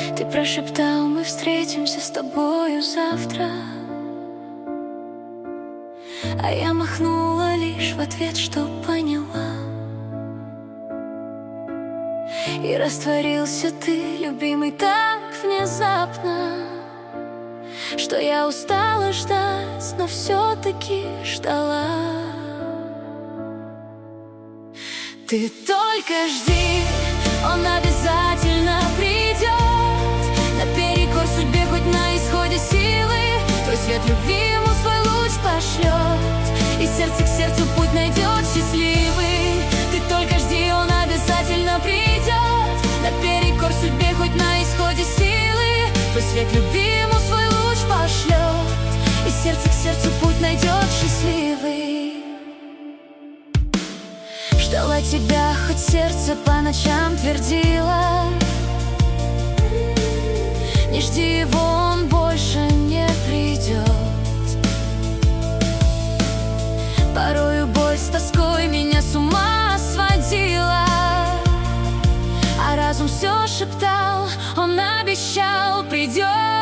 Ты прошептал, мы встретимся с тобою завтра, а я махнула лишь в ответ, что поняла. И растворился ты, любимый, так внезапно, что я устала ждать, но все-таки ждала. Ты только жди, он обязательно придет. Наперекор судьбе, хоть на исходе силы, твой свет любви ему свой луч пошлет, и сердце к сердцу путь найдет счастливый. Ты только жди, он обязательно придет. Наперекор судьбе, хоть на исходе силы, твой свет любви ему свой луч пошлет, и сердце к сердцу путь найдет счастливый. Ждала тебя, хоть сердце по ночам твердило: не жди его, он больше не придет. Порою боль с тоской меня с ума сводила, а разум все шептал, он обещал, придет.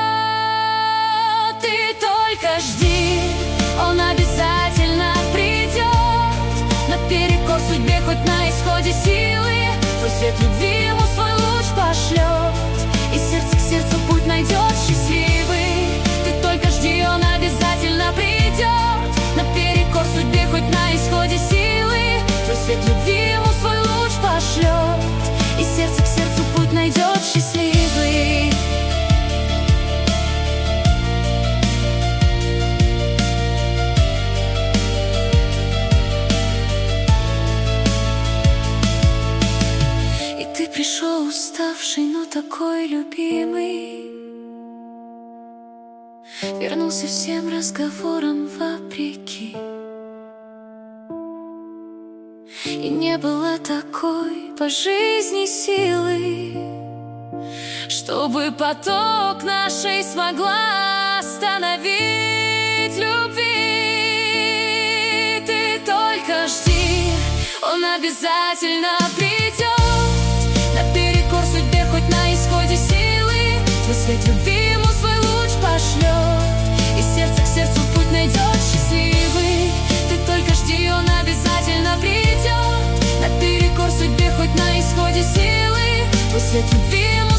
Ты только жди, он обязательно придет. Наперекор судьбе, хоть на исходе силы, твой свет любви ему свой луч пошлет, и сердце к сердцу путь найдет счастливый. Ты только жди, он обязательно придет. Наперекор судьбе, хоть на исходе силы, твой свет любви ему свой луч пошлет, и сердце к сердцу путь найдет счастливый. И ты пришел уставший, но такой любимый, вернулся всем разговорам вопреки. И не было такой по жизни силы, чтобы поток нашей смогла остановить любви. Ты только жди, он обязательно придет. Наперекор судьбе, хоть на исходе силы, твой свет любви ему свой луч пошлет, и сердце к сердцу путь найдет счастливый. Ты только жди, он обязательно придет. Наперекор судьбе, хоть на исходе силы, твой свет любви ему